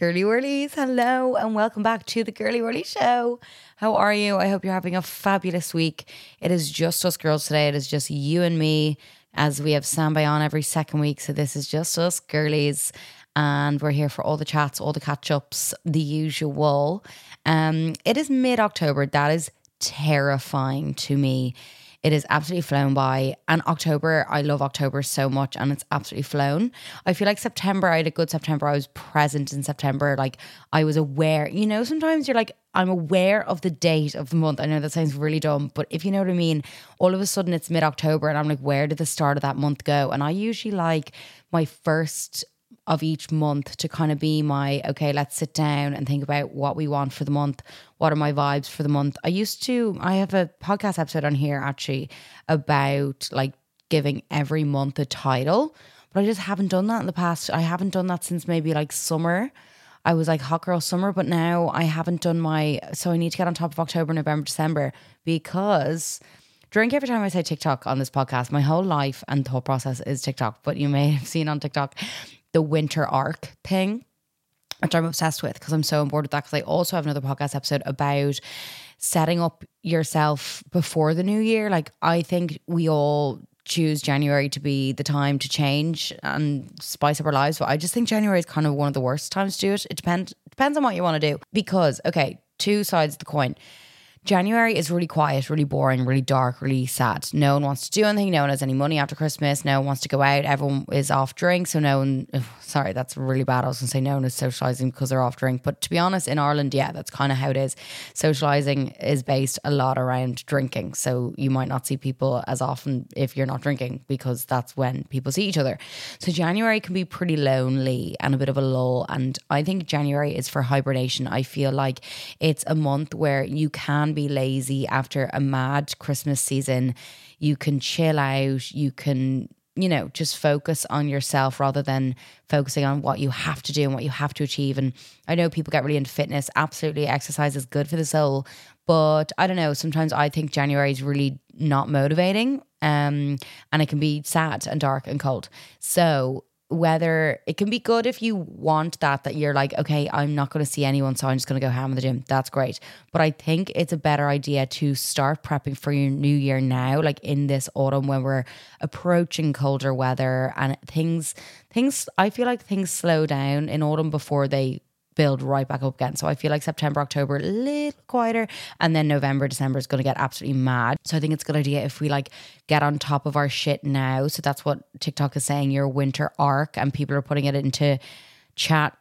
Girly Whirlies, hello and welcome back to the Girly Whirly Show. How are you? I hope you're having a fabulous week. It is just us girls today. It is just you and me, as we have standby on every second week. So this is just us girlies, and we're here for all the chats, all the catch-ups, the usual. It is mid-October. That is terrifying to me. It is absolutely flown by. And October, I love October so much, and it's absolutely flown. I feel like September, I had a good September. I was present in September. Like, I was aware. You know, sometimes you're like, I'm aware of the date of the month. I know that sounds really dumb, but if you know what I mean, all of a sudden it's mid-October and I'm like, where did the start of that month go? And I usually like my first of each month to kind of be my, okay, let's sit down and think about what we want for the month. What are my vibes for the month? I have a podcast episode on here actually about like giving every month a title, but I just haven't done that in the past. I haven't done that since maybe like summer. I was like hot girl summer, but now I haven't done so I need to get on top of October, November, December, because drink every time I say TikTok on this podcast. My whole life and thought process is TikTok, but you may have seen on TikTok the winter arc thing, which I'm obsessed with because I'm so on board with that, because I also have another podcast episode about setting up yourself before the new year. Like, I think we all choose January to be the time to change and spice up our lives, but I just think January is kind of one of the worst times to do it. It depends on what you want to do, because, okay, two sides of the coin. January is really quiet, really boring, really dark, really sad. No one wants to do anything. No one has any money after Christmas. No one wants to go out. Everyone is off drink. So no one, sorry, that's really bad. I was going to say no one is socialising because they're off drink. But to be honest, in Ireland, yeah, that's kind of how it is. Socialising is based a lot around drinking. So you might not see people as often if you're not drinking, because that's when people see each other. So January can be pretty lonely and a bit of a lull. And I think January is for hibernation. I feel like it's a month where you can be lazy after a mad Christmas season. You can chill out, you can, you know, just focus on yourself rather than focusing on what you have to do and what you have to achieve. And I know people get really into fitness. Absolutely, exercise is good for the soul, but I don't know, sometimes I think January is really not motivating, and it can be sad and dark and cold. So whether it can be good if you want that you're like, okay, I'm not going to see anyone, so I'm just going to go ham in the gym. That's great. But I think it's a better idea to start prepping for your new year now, like in this autumn when we're approaching colder weather and things, I feel like things slow down in autumn before they build right back up again. So I feel like September, October, a little quieter, and then November, December is going to get absolutely mad. So I think it's a good idea if we like get on top of our shit now. So that's what TikTok is saying, your winter arc, and people are putting it into chat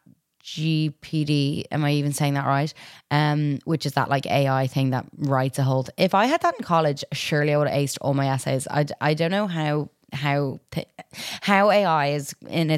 GPD. Am I even saying that right? Which is that like AI thing that writes a whole if I had that in college, surely I would have aced all my essays. I don't know how AI is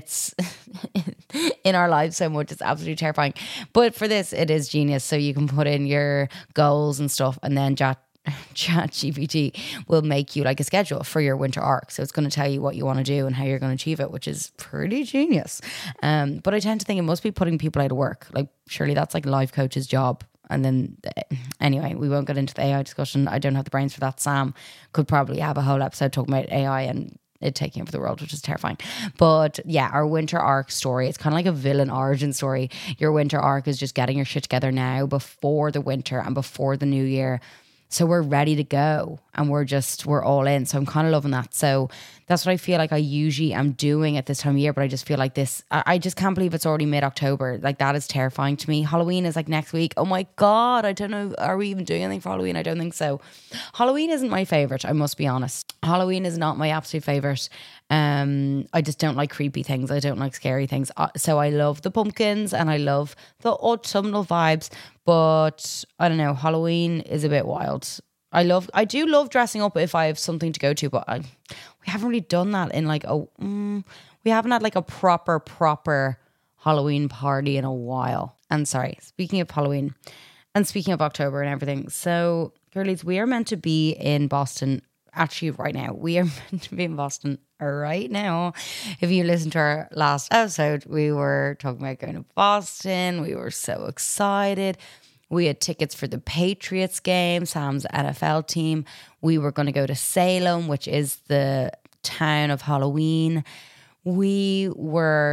in our lives so much. It's absolutely terrifying, but for this it is genius. So you can put in your goals and stuff, and then chat GPT will make you like a schedule for your winter arc. So it's going to tell you what you want to do and how you're going to achieve it, which is pretty genius. But I tend to think it must be putting people out of work. Like, surely that's like a life coach's job. And then anyway, we won't get into the AI discussion. I don't have the brains for that. Sam could probably have a whole episode talking about AI and it taking over the world, which is terrifying. But yeah, our winter arc story, it's kind of like a villain origin story. Your winter arc is just getting your shit together now before the winter and before the new year. So we're ready to go and we're all in. So I'm kind of loving that. So that's what I feel like I usually am doing at this time of year. But I just feel like I just can't believe it's already mid-October. Like, that is terrifying to me. Halloween is like next week. Oh my God. I don't know. Are we even doing anything for Halloween? I don't think so. Halloween isn't my favorite, I must be honest. Halloween is not my absolute favorite. I just don't like creepy things. I don't like scary things. So I love the pumpkins and I love the autumnal vibes. But I don't know, Halloween is a bit wild. I do love dressing up if I have something to go to, but we haven't really done that in like we haven't had like a proper Halloween party in a while. And sorry, speaking of Halloween and speaking of October and everything, so girlies, we are meant to be in Boston actually right now. We are meant to be in Boston right now. If you listen to our last episode, we were talking about going to Boston. We were so excited. We had tickets for the Patriots game, Sam's NFL team. We were going to go to Salem, which is the town of Halloween. We were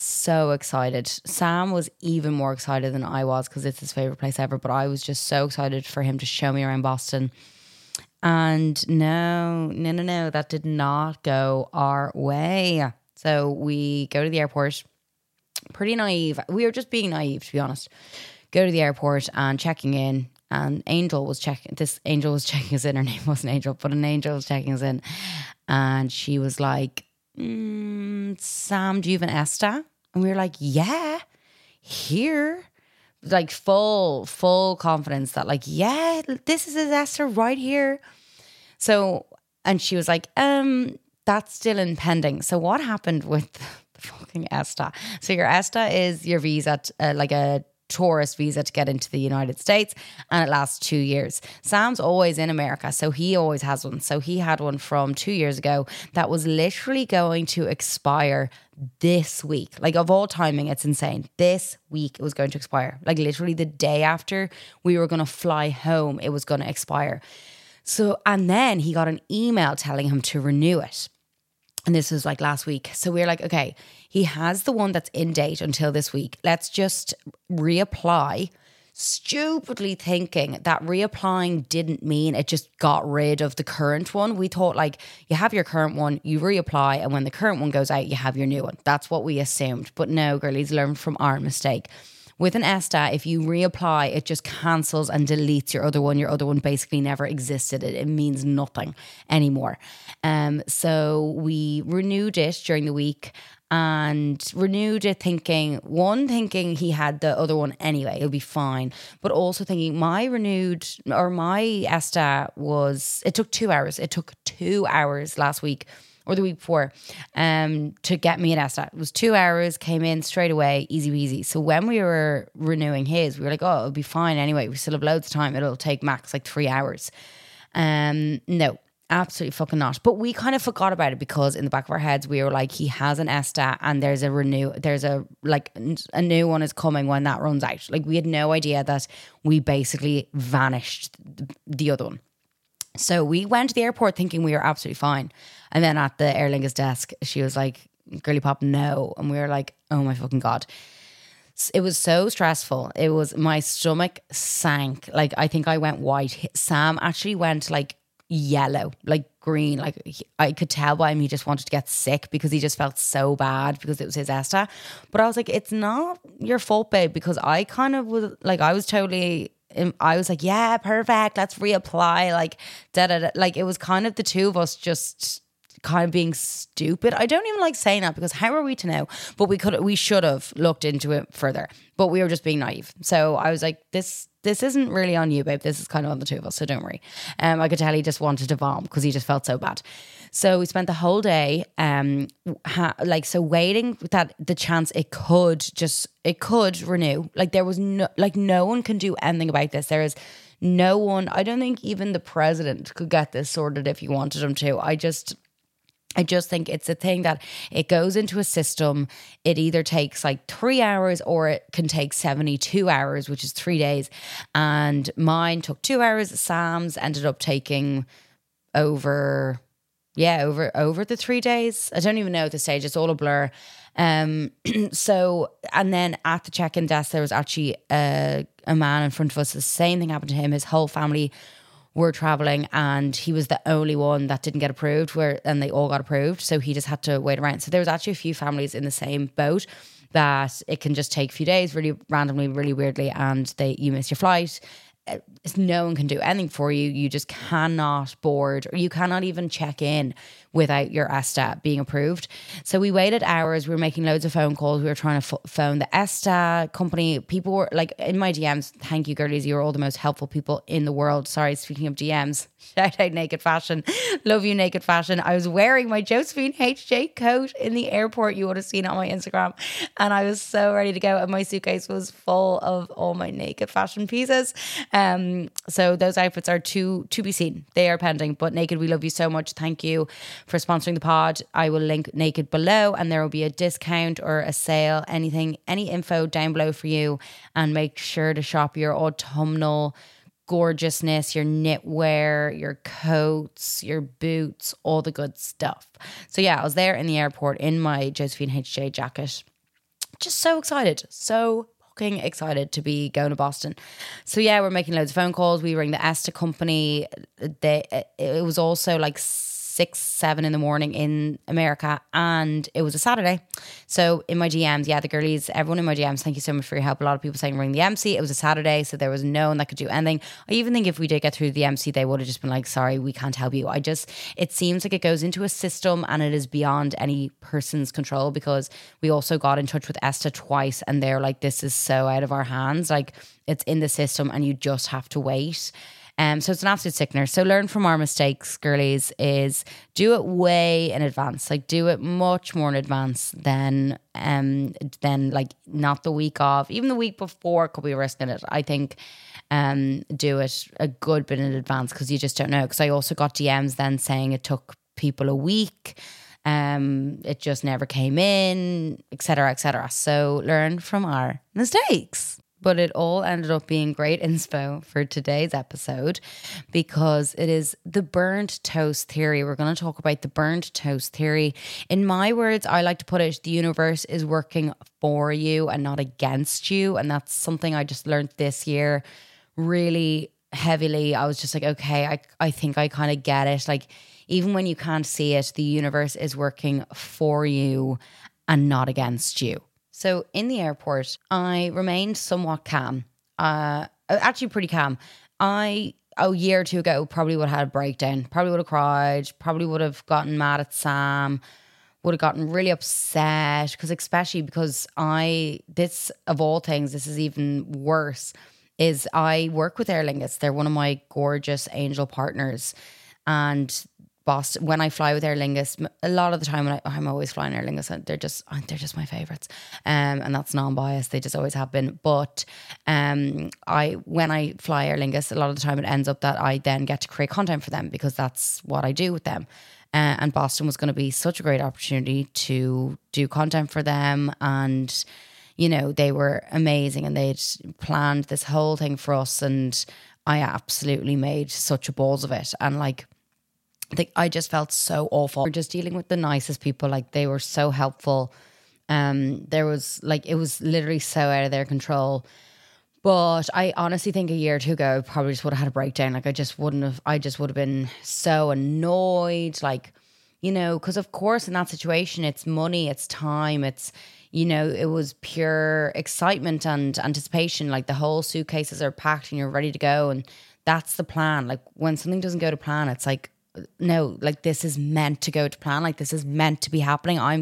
so excited. Sam was even more excited than I was because it's his favorite place ever. But I was just so excited for him to show me around Boston. And no, that did not go our way. So we go to the airport, pretty naive. We were just being naive, to be honest. Go to the airport and checking in. And Angel was checking us in. Her name wasn't Angel, but an angel was checking us in. And she was like, Sam, do you have an ESTA? And we were like, yeah, here. Like full confidence that like, yeah, this is his ESTA right here. So, and she was like, that's still in pending. So what happened with the fucking ESTA? So your ESTA is your visa, like a tourist visa to get into the United States, and it lasts 2 years. Sam's always in America, so he always has one. So he had one from 2 years ago that was literally going to expire this week. Like, of all timing, it's insane. This week it was going to expire. Like literally the day after we were going to fly home, it was going to expire. So, and then he got an email telling him to renew it. And this was like last week. So we were like, okay, he has the one that's in date until this week. Let's just reapply. Stupidly thinking that reapplying didn't mean it just got rid of the current one. We thought like you have your current one, you reapply, and when the current one goes out, you have your new one. That's what we assumed. But no, girlies, learn from our mistake. With an ESTA, if you reapply, it just cancels and deletes your other one. Your other one basically never existed. It means nothing anymore. So we renewed it during the week and renewed it thinking he had the other one anyway, it'll be fine. But also thinking my ESTA it took 2 hours. It took 2 hours last week or the week before, to get me an ESTA. It was 2 hours, came in straight away, easy peasy. So when we were renewing his, we were like, oh, it'll be fine anyway. We still have loads of time. It'll take max like 3 hours. No, absolutely fucking not. But we kind of forgot about it because in the back of our heads, we were like, he has an ESTA and there's a new one is coming when that runs out. Like we had no idea that we basically vanished the other one. So we went to the airport thinking we were absolutely fine. And then at the Aer Lingus desk, she was like, girly pop, no. And we were like, oh my fucking God. It was so stressful. My stomach sank. Like, I think I went white. Sam actually went like yellow, like green. Like I could tell by him he just wanted to get sick because he just felt so bad because it was his ESTA. But I was like, it's not your fault, babe, because I kind of was like, I was like, yeah, perfect. Let's reapply. Like, like it was kind of the two of us just kind of being stupid. I don't even like saying that because how are we to know? But we should have looked into it further. But we were just being naive. So I was like, this isn't really on you, babe. This is kind of on the two of us. So don't worry. I could tell he just wanted to vomit because he just felt so bad. So we spent the whole day, waiting that the chance it could renew. Like there was no one can do anything about this. There is no one. I don't think even the president could get this sorted if he wanted him to. I just think it's a thing that it goes into a system. It either takes like 3 hours or it can take 72 hours, which is 3 days. And mine took 2 hours. Sam's ended up taking over the 3 days. I don't even know at this stage. It's all a blur. So, and then at the check-in desk, there was actually a man in front of us. The same thing happened to him. His whole family were traveling and he was the only one that didn't get approved and they all got approved. So he just had to wait around. So there was actually a few families in the same boat that it can just take a few days really randomly, really weirdly, and you miss your flight. No one can do anything for you. You just cannot board or you cannot even check in without your ESTA being approved. So we waited hours. We were making loads of phone calls. We were trying to phone the ESTA company. People were like in my DMs. Thank you, girlies. You're all the most helpful people in the world. Sorry, speaking of DMs, shout out Naked Fashion. Love you, Naked Fashion. I was wearing my Josephine HJ coat in the airport. You would have seen it on my Instagram. And I was so ready to go. And my suitcase was full of all my Naked Fashion pieces. So those outfits are to be seen. They are pending. But Naked, we love you so much. Thank you for sponsoring the pod. I will link Naked below and there will be a discount or a sale, any info down below for you. And make sure to shop your autumnal gorgeousness, your knitwear, your coats, your boots, all the good stuff. So yeah, I was there in the airport in my Josephine HJ jacket. just so excited. So fucking excited to be going to Boston. So yeah, we're making loads of phone calls. We ring the ESTA company. It was also like 6, 7 in the morning in America, and it was a Saturday. So in my DMs, yeah, the girlies, everyone in my DMs, thank you so much for your help. A lot of people saying ring the MC. It was a Saturday, so there was no one that could do anything. I even think if we did get through the MC, they would have just been like, sorry, we can't help you. It seems like it goes into a system and it is beyond any person's control, because we also got in touch with ESTA twice and they're like, this is so out of our hands. Like, it's in the system and you just have to wait. So it's an absolute sickener. So learn from our mistakes, girlies, is do it way in advance. Like, do it much more in advance than like not the week of, even the week before could be risking it. I think do it a good bit in advance, because you just don't know. Because I also got DMs then saying it took people a week. It just never came in, etc., etc. So learn from our mistakes. But it all ended up being great inspo for today's episode, because it is the burnt toast theory. We're going to talk about the burnt toast theory. In my words, I like to put it, the universe is working for you and not against you. And that's something I just learned this year really heavily. I was just like, okay, I think I kind of get it. Like, even when you can't see it, the universe is working for you and not against you. So in the airport, I remained somewhat calm, actually pretty calm. A year or two ago, probably would have had a breakdown, probably would have cried, probably would have gotten mad at Sam, would have gotten really upset, especially because this of all things, this is even worse, is I work with Aer Lingus. They're one of my gorgeous angel partners. And Boston, when I fly with Aer Lingus, a lot of the time I'm always flying Aer Lingus, and they're just my favourites, and that's non-biased. They just always have been. But when I fly Aer Lingus, a lot of the time it ends up that I then get to create content for them, because that's what I do with them. And Boston was going to be such a great opportunity to do content for them, and you know, they were amazing, and they'd planned this whole thing for us, and I absolutely made such a balls of it, and like, I just felt so awful. We're just dealing with the nicest people. Like, they were so helpful. There was like, it was literally so out of their control. But I honestly think a year or two ago, I probably just would have had a breakdown. Like, I just would have been so annoyed. Like, you know, because of course in that situation, it's money, it's time, it's, you know, it was pure excitement and anticipation. Like, the whole suitcases are packed and you're ready to go. And that's the plan. Like, when something doesn't go to plan, it's like, no, like, this is meant to go to plan. Like, this is meant to be happening. I'm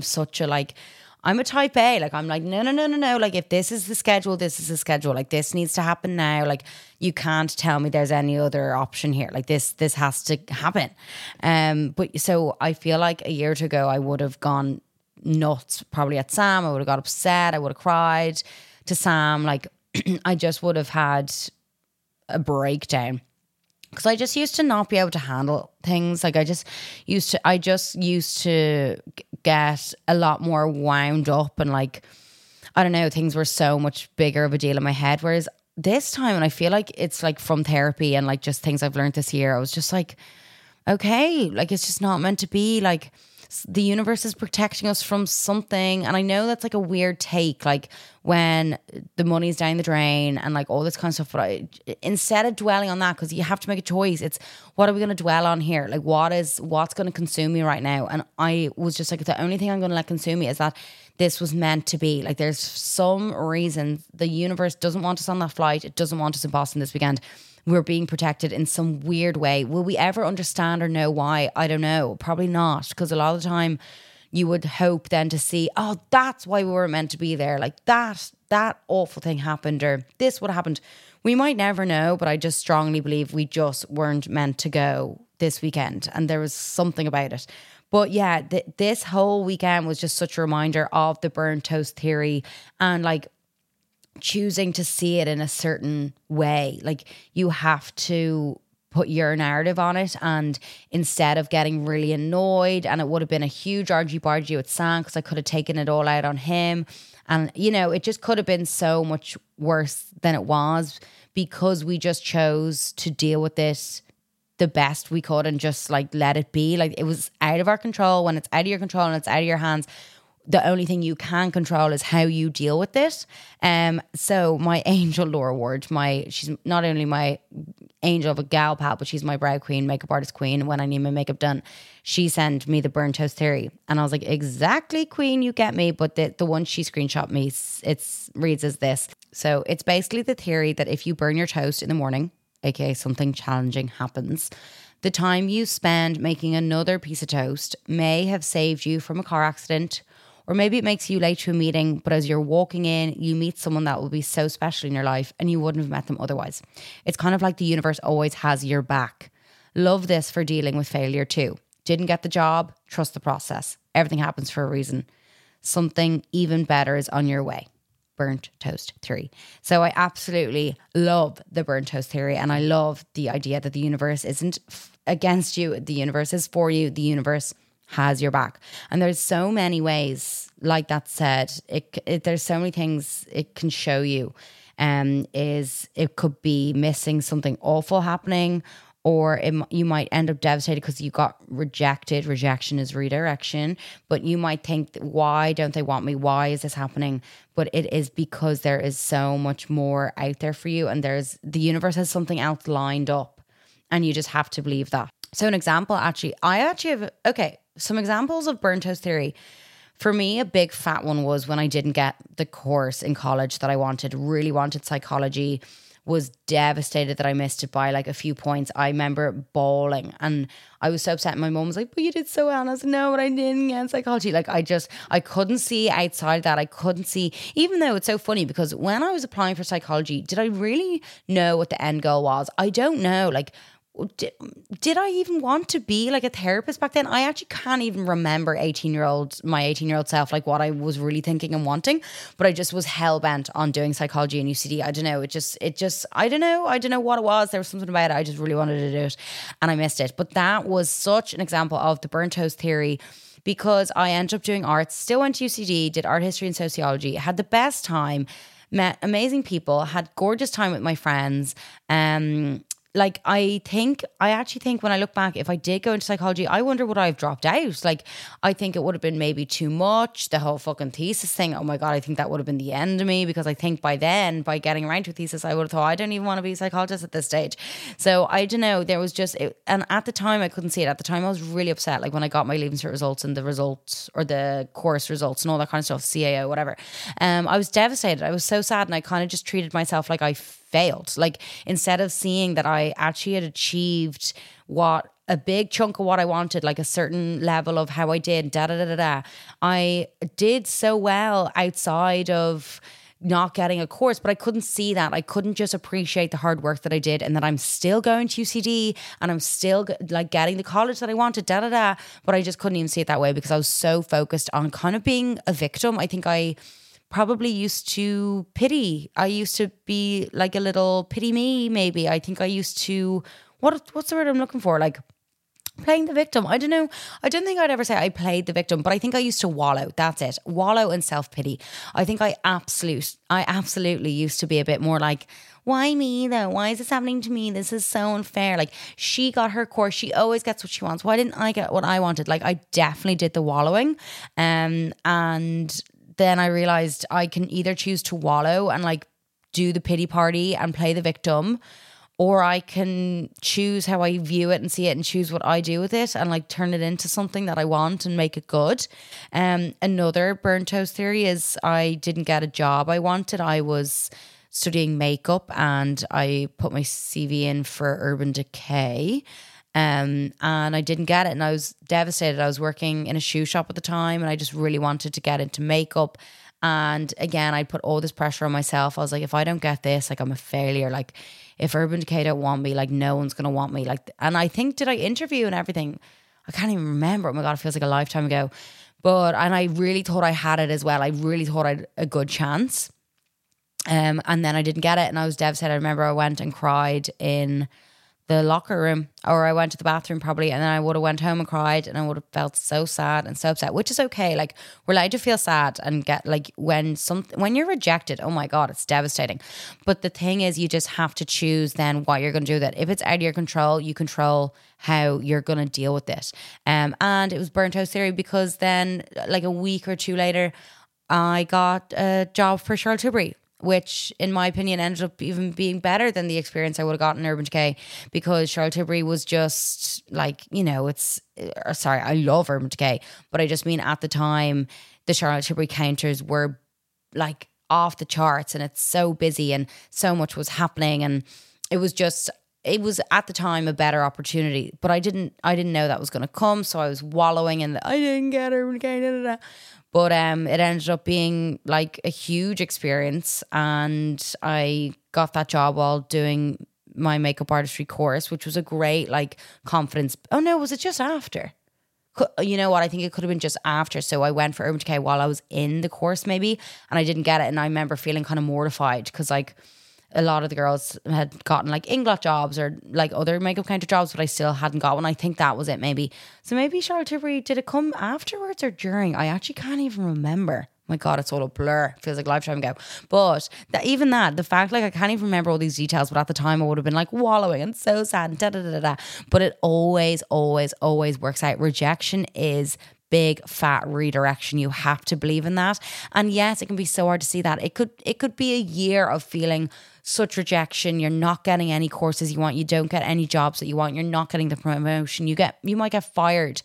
a type A. Like, I'm like, no. Like, if this is the schedule, this is the schedule. Like, this needs to happen now. Like, you can't tell me there's any other option here. Like, this has to happen. But so I feel like a year or two ago, I would have gone nuts probably at Sam. I would have got upset. I would have cried to Sam. Like, I just would have had a breakdown. Because I just used to not be able to handle things. Like, I just used to get a lot more wound up, and like, I don't know, things were so much bigger of a deal in my head. Whereas this time, and I feel like it's like from therapy and like just things I've learned this year, I was just like, okay, like, it's just not meant to be. Like, the universe is protecting us from something. And I know that's like a weird take, like when the money's down the drain and like all this kind of stuff. But instead of dwelling on that, because you have to make a choice, it's what are we going to dwell on here? Like, what's going to consume me right now? And I was just like, the only thing I'm going to let consume me is that this was meant to be. Like, there's some reason the universe doesn't want us on that flight. It doesn't want us in Boston this weekend. We're being protected in some weird way. Will we ever understand or know why? I don't know. Probably not, because a lot of the time you would hope then to see, oh, that's why we were meant to be there. Like, that awful thing happened, or this would have happened. We might never know, but I just strongly believe we just weren't meant to go this weekend, and there was something about it. But yeah, this whole weekend was just such a reminder of the burnt toast theory, and like, choosing to see it in a certain way. Like, you have to put your narrative on it, and instead of getting really annoyed, and it would have been a huge argy-bargy with Sam, because I could have taken it all out on him, and you know, it just could have been so much worse than it was, because we just chose to deal with this the best we could and just like let it be. Like, it was out of our control. When it's out of your control and it's out of your hands, The only thing you can control is how you deal with it. So my angel Laura Ward, she's not only my angel of a gal pal, but she's my brow queen, makeup artist queen. When I need my makeup done, she sent me the burnt toast theory, and I was like, exactly, queen, you get me. But the one she screenshot me, it reads as this. So it's basically the theory that if you burn your toast in the morning, aka something challenging happens, the time you spend making another piece of toast may have saved you from a car accident. Or maybe it makes you late to a meeting, but as you're walking in, you meet someone that will be so special in your life and you wouldn't have met them otherwise. It's kind of like the universe always has your back. Love this for dealing with failure too. Didn't get the job? Trust the process. Everything happens for a reason. Something even better is on your way. Burnt toast theory. So I absolutely love the burnt toast theory, and I love the idea that the universe isn't against you. The universe is for you. The universe has your back. And there's so many ways, like that said, there's so many things it can show you. It could be missing something awful happening, or you might end up devastated because you got rejected. Rejection is redirection. But you might think, why don't they want me? Why is this happening? But it is because there is so much more out there for you, and the universe has something else lined up, and you just have to believe that. So an example, I have, some examples of burnt toast theory. For me, a big fat one was when I didn't get the course in college that I wanted, really wanted psychology, was devastated that I missed it by like a few points. I remember bawling, and I was so upset. My mum was like, but you did so well. And I was like, no, but I didn't get psychology. Like I couldn't see outside that. I couldn't see, even though it's so funny because when I was applying for psychology, did I really know what the end goal was? I don't know. Like, did I even want to be like a therapist back then? I actually can't even remember my 18-year-old self, like what I was really thinking and wanting, but I just was hell-bent on doing psychology and UCD. I don't know. I don't know what it was. There was something about it. I just really wanted to do it and I missed it. But that was such an example of the burnt toast theory, because I ended up doing arts, still went to UCD, did art history and sociology, had the best time, met amazing people, had gorgeous time with my friends. I actually think when I look back, if I did go into psychology, I wonder would I have dropped out? Like, I think it would have been maybe too much. The whole fucking thesis thing. Oh my God, I think that would have been the end of me, because I think by then, by getting around to a thesis, I would have thought, I don't even want to be a psychologist at this stage. So I don't know. There was just, and at the time I couldn't see it. At the time I was really upset. Like when I got my Leaving Cert results and the results, or the course results and all that kind of stuff, CAO, whatever. I was devastated. I was so sad, and I kind of just treated myself like I failed. Like, instead of seeing that I actually had achieved a big chunk of what I wanted, like a certain level of how I did, I did so well outside of not getting a course, but I couldn't see that. I couldn't just appreciate the hard work that I did, and that I'm still going to UCD and I'm still like getting the college that I wanted, but I just couldn't even see it that way, because I was so focused on kind of being a victim. I think I probably used to pity. I used to be like a little pity me, maybe. I think I used to, what's the word I'm looking for? Like playing the victim. I don't know. I don't think I'd ever say I played the victim, but I think I used to wallow. That's it. Wallow in self-pity. I think I absolutely used to be a bit more like, why me though? Why is this happening to me? This is so unfair. Like, she got her course. She always gets what she wants. Why didn't I get what I wanted? Like, I definitely did the wallowing. And then I realized I can either choose to wallow and like do the pity party and play the victim, or I can choose how I view it and see it and choose what I do with it and like turn it into something that I want and make it good. Another burnt toast theory is I didn't get a job I wanted. I was studying makeup and I put my CV in for Urban Decay. And I didn't get it, and I was devastated. I was working in a shoe shop at the time, and I just really wanted to get into makeup. And again, I put all this pressure on myself. I was like, if I don't get this, like, I'm a failure. Like, if Urban Decay don't want me, like, no one's gonna want me. Like, and I think, did I interview and everything? I can't even remember. Oh my God, it feels like a lifetime ago. And I really thought I had it as well. I really thought I had a good chance. And then I didn't get it, and I was devastated. I remember I went and cried in the locker room, or I went to the bathroom probably, and then I would have went home and cried, and I would have felt so sad and so upset, which is okay. Like, we're allowed to feel sad and get like when you're rejected, oh my God, it's devastating. But the thing is, you just have to choose then what you're going to do with it. If it's out of your control, you control how you're going to deal with it. And it was burnt toast theory, because then like a week or two later, I got a job for Charlotte Tilbury, which in my opinion ended up even being better than the experience I would have gotten in Urban Decay, because Charlotte Tilbury was just like, I love Urban Decay, but I just mean at the time, the Charlotte Tilbury counters were like off the charts, and it's so busy and so much was happening, and it was at the time a better opportunity, but I didn't know that was going to come. So I was wallowing in I didn't get Urban Decay, da, da, da. But it ended up being like a huge experience, and I got that job while doing my makeup artistry course, which was a great like confidence. Oh no, was it just after? You know what? I think it could have been just after. So I went for Urban Decay while I was in the course maybe, and I didn't get it. And I remember feeling kind of mortified, because like a lot of the girls had gotten like Inglot jobs or like other makeup counter jobs, but I still hadn't got one. I think that was it maybe. So maybe Charlotte Tilbury, did it come afterwards or during? I actually can't even remember. My God, it's all a blur. Feels like a lifetime ago. But the fact like I can't even remember all these details, but at the time I would have been like wallowing and so sad and da da da da. But it always, always, always works out. Rejection is big fat redirection. You have to believe in that. And yes, it can be so hard to see that. It could be a year of feeling such rejection. You're not getting any courses you want. You don't get any jobs that you want. You're not getting the promotion. You might get fired.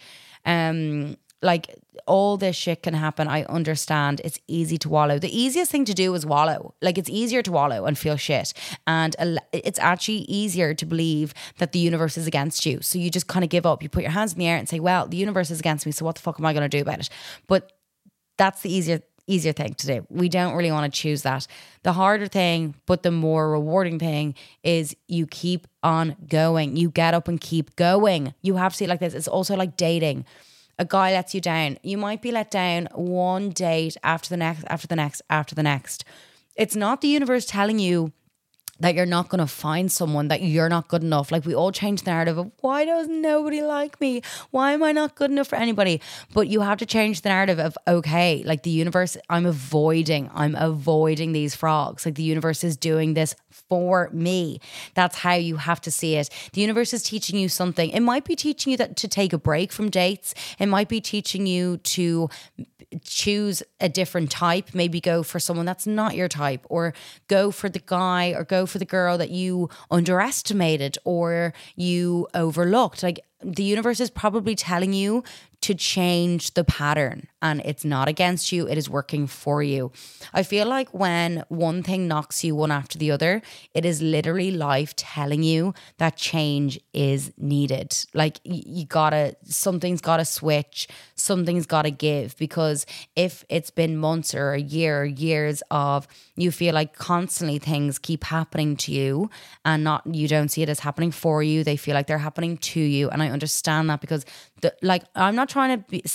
Like all this shit can happen. I understand. It's easy to wallow. The easiest thing to do is wallow. Like, it's easier to wallow and feel shit. And it's actually easier to believe that the universe is against you. So you just kind of give up. You put your hands in the air and say, well, the universe is against me, so what the fuck am I going to do about it? But that's the easier thing to do. We don't really want to choose that. The harder thing, but the more rewarding thing, is you keep on going. You get up and keep going. You have to see it like this. It's also like dating. A guy lets you down. You might be let down one date after the next, after the next, after the next. It's not the universe telling you that you're not going to find someone, that you're not good enough. Like, we all change the narrative of, why does nobody like me? Why am I not good enough for anybody? But you have to change the narrative of, okay, like the universe, I'm avoiding these frogs. Like, the universe is doing this for me. That's how you have to see it. The universe is teaching you something. It might be teaching you that to take a break from dates. It might be teaching you to choose a different type, maybe go for someone that's not your type, or go for the guy or go for the girl that you underestimated or you overlooked. Like, the universe is probably telling you to change the pattern, and it's not against you. It is working for you. I feel like when one thing knocks you one after the other, it is literally life telling you that change is needed. Like, something's gotta switch, something's gotta give, because if it's been months or a year or years of you feel like constantly things keep happening to you and you don't see it as happening for you, they feel like they're happening to you. And I understand that, because I'm not trying to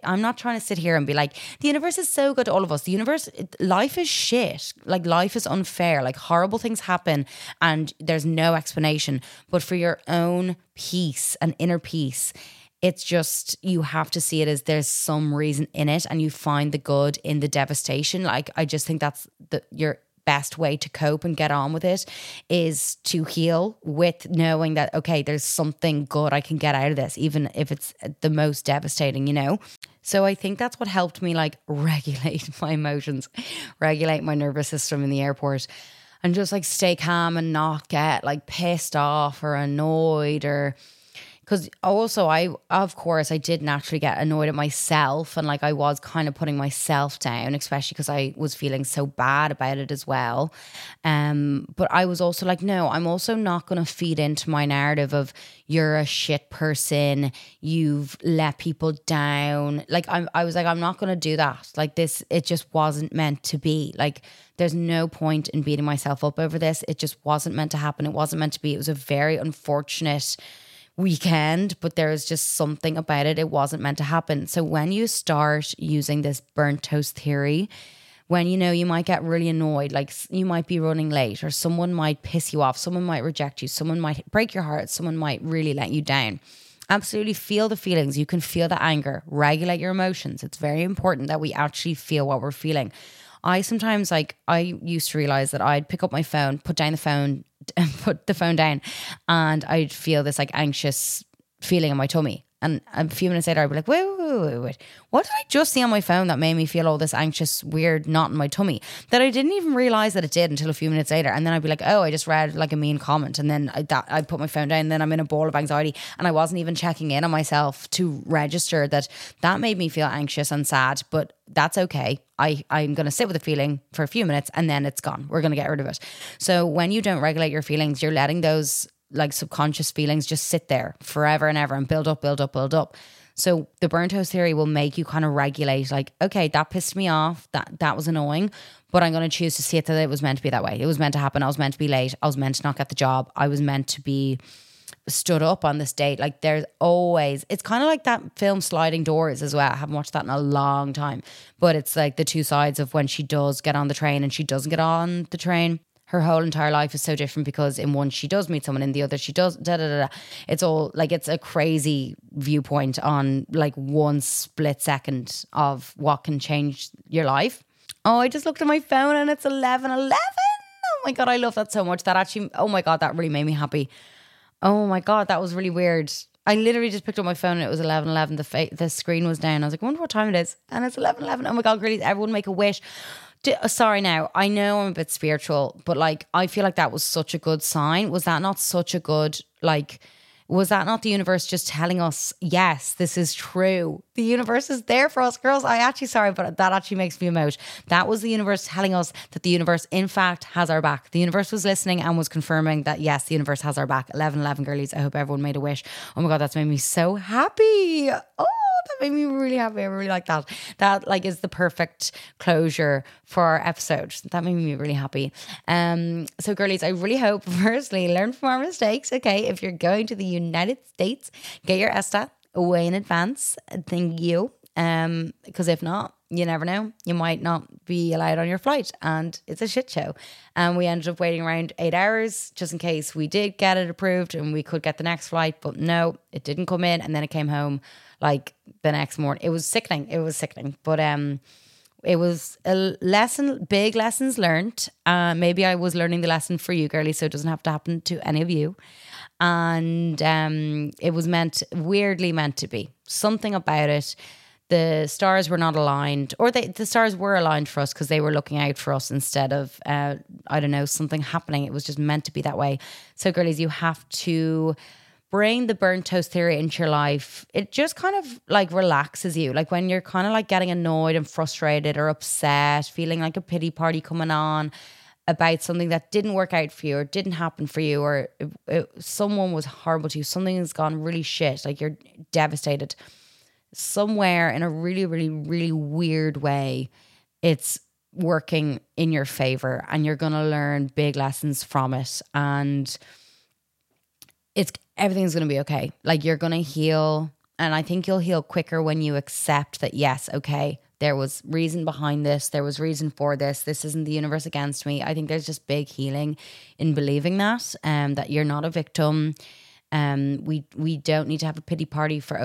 sit here and be like, the universe is so good to all of us. The universe, life is shit. Like, life is unfair. Like, horrible things happen and there's no explanation. But for your own peace and inner peace, it's just, you have to see it as there's some reason in it, and you find the good in the devastation. Like, I just think that's your best way to cope and get on with it, is to heal with knowing that, okay, there's something good I can get out of this, even if it's the most devastating, you know? So I think that's what helped me like regulate my emotions, regulate my nervous system in the airport, and just like stay calm and not get like pissed off or annoyed, or because also I did naturally get annoyed at myself, and like I was kind of putting myself down, especially because I was feeling so bad about it as well. But I was also like, no, I'm also not going to feed into my narrative of you're a shit person, you've let people down. Like I was like, I'm not going to do that. Like this, it just wasn't meant to be. Like there's no point in beating myself up over this. It just wasn't meant to happen. It wasn't meant to be. It was a very unfortunate weekend, but there is just something about it. It wasn't meant to happen. So when you start using this burnt toast theory, when you know you might get really annoyed, like you might be running late, or someone might piss you off, someone might reject you, someone might break your heart, someone might really let you down. Absolutely feel the feelings. You can feel the anger, regulate your emotions. It's very important that we actually feel what we're feeling. I sometimes, like, I used to realize that I'd pick up my phone, put the phone down, and I'd feel this like anxious feeling in my tummy. And a few minutes later, I'd be like, wait. What did I just see on my phone that made me feel all this anxious, weird knot in my tummy that I didn't even realize that it did until a few minutes later? And then I'd be like, oh, I just read like a mean comment. And then I put my phone down, and then I'm in a ball of anxiety. And I wasn't even checking in on myself to register that made me feel anxious and sad. But that's okay. I'm going to sit with the feeling for a few minutes, and then it's gone. We're going to get rid of it. So when you don't regulate your feelings, you're letting those like subconscious feelings just sit there forever and ever and build up. So the burnt toast theory will make you kind of regulate, like, okay, that pissed me off, that was annoying, but I'm going to choose to see it that it was meant to be that way. It was meant to happen. I was meant to be late. I was meant to not get the job. I was meant to be stood up on this date. Like, there's always, it's kind of like that film Sliding Doors as well. I haven't watched that in a long time, but it's like the two sides of when she does get on the train and she doesn't get on the train. Her whole entire life is so different, because in one she does meet someone, in the other she does It's all like, it's a crazy viewpoint on like one split second of what can change your life. Oh, I just looked at my phone and it's 11:11. Oh my God, I love that so much. That actually, oh my God, that really made me happy. Oh my God, that was really weird. I literally just picked up my phone and it was 11:11. The screen was down. I was like, I wonder what time it is. And it's 11:11. Oh my God, girlies, everyone make a wish. Sorry now, I know I'm a bit spiritual, but like, I feel like that was such a good sign. Was that not such a good, like, was that not the universe just telling us, yes, this is true? The universe is there for us, girls. Sorry, but that actually makes me emote. That was the universe telling us that the universe, in fact, has our back. The universe was listening and was confirming that, yes, the universe has our back. 11:11, girlies. I hope everyone made a wish. Oh my God, that's made me so happy. Oh, that made me really happy. I really like that. That like is the perfect closure for our episode. That made me really happy. So girlies, I really hope, firstly, learn from our mistakes. Okay, if you're going to the United States, get your ESTA away in advance. Thank you. Because if not, you never know, you might not be allowed on your flight, and it's a shit show. And we ended up waiting around 8 hours just in case we did get it approved and we could get the next flight, but no, it didn't come in, and then it came home like the next morning. It was sickening. But it was a lesson, big lessons learned. Maybe I was learning the lesson for you, girlie, so it doesn't have to happen to any of you. And it was weirdly meant to be. Something about it. The stars were not aligned, or the stars were aligned for us because they were looking out for us instead of, I don't know, something happening. It was just meant to be that way. So girlies, you have to bring the burnt toast theory into your life. It just kind of like relaxes you. Like when you're kind of like getting annoyed and frustrated or upset, feeling like a pity party coming on about something that didn't work out for you or didn't happen for you, or someone was horrible to you, something has gone really shit, like you're devastated. Somewhere in a really, really, really weird way, it's working in your favor, and you're going to learn big lessons from it, and everything's going to be okay. Like you're going to heal, and I think you'll heal quicker when you accept that, yes, okay, there was reason behind this. There was reason for this. This isn't the universe against me. I think there's just big healing in believing that you're not a victim. We don't need to have a pity party for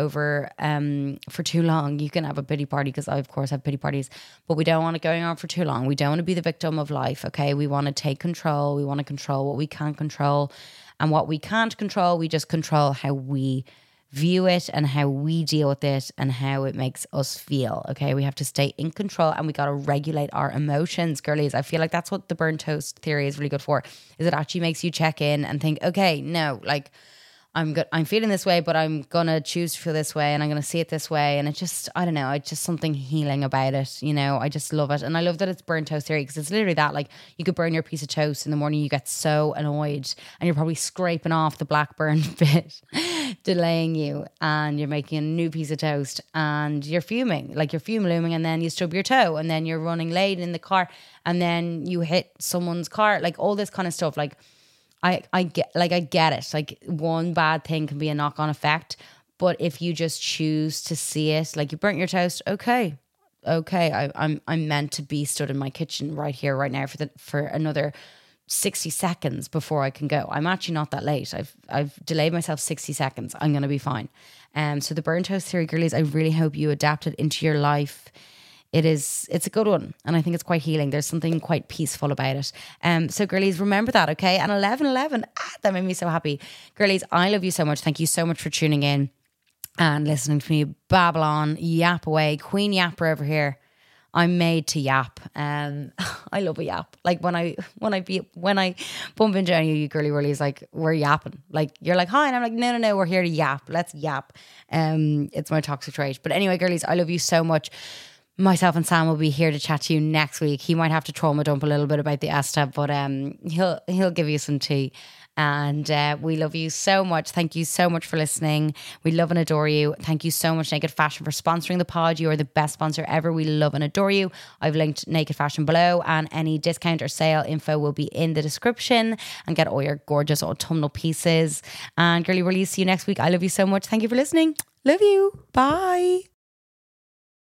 too long. You can have a pity party, because I of course have pity parties, but we don't want it going on for too long. We don't want to be the victim of life. Okay. We want to take control. We want to control what we can control, and what we can't control, we just control how we view it and how we deal with it and how it makes us feel. Okay. We have to stay in control, and we got to regulate our emotions, girlies. I feel like that's what the burnt toast theory is really good for, is it actually makes you check in and think, okay, no, like, I'm feeling this way, but I'm going to choose to feel this way, and I'm going to see it this way. And it just, I don't know, it's just something healing about it. You know, I just love it. And I love that it's burnt toast theory, because it's literally that, like, you could burn your piece of toast in the morning, you get so annoyed, and you're probably scraping off the black burned bit, delaying you, and you're making a new piece of toast, and you're fuming, like you're fume-looming, and then you stub your toe, and then you're running late in the car, and then you hit someone's car, like all this kind of stuff. Like, I get it. Like one bad thing can be a knock-on effect, but if you just choose to see it, like you burnt your toast, okay, okay, I'm meant to be stood in my kitchen right here, right now for another 60 seconds before I can go. I'm actually not that late. I've delayed myself 60 seconds. I'm going to be fine. So the burnt toast theory, girlies, I really hope you adapt it into your life. It's a good one, and I think it's quite healing. There's something quite peaceful about it. So girlies, remember that, okay? And 11:11, that made me so happy. Girlies, I love you so much. Thank you so much for tuning in and listening to me babble on, yap away. Queen yapper over here. I'm made to yap. I love a yap. Like when I bump into any of you girly whirlies, like we're yapping. Like you're like, hi, and I'm like, no, we're here to yap. Let's yap. It's my toxic trait. But anyway, girlies, I love you so much. Myself and Sam will be here to chat to you next week. He might have to trauma dump a little bit about the ESTA, but he'll give you some tea. And we love you so much. Thank you so much for listening. We love and adore you. Thank you so much, Naked Fashion, for sponsoring the pod. You are the best sponsor ever. We love and adore you. I've linked Naked Fashion below, and any discount or sale info will be in the description. And get all your gorgeous autumnal pieces. And girly, we'll see you next week. I love you so much. Thank you for listening. Love you. Bye.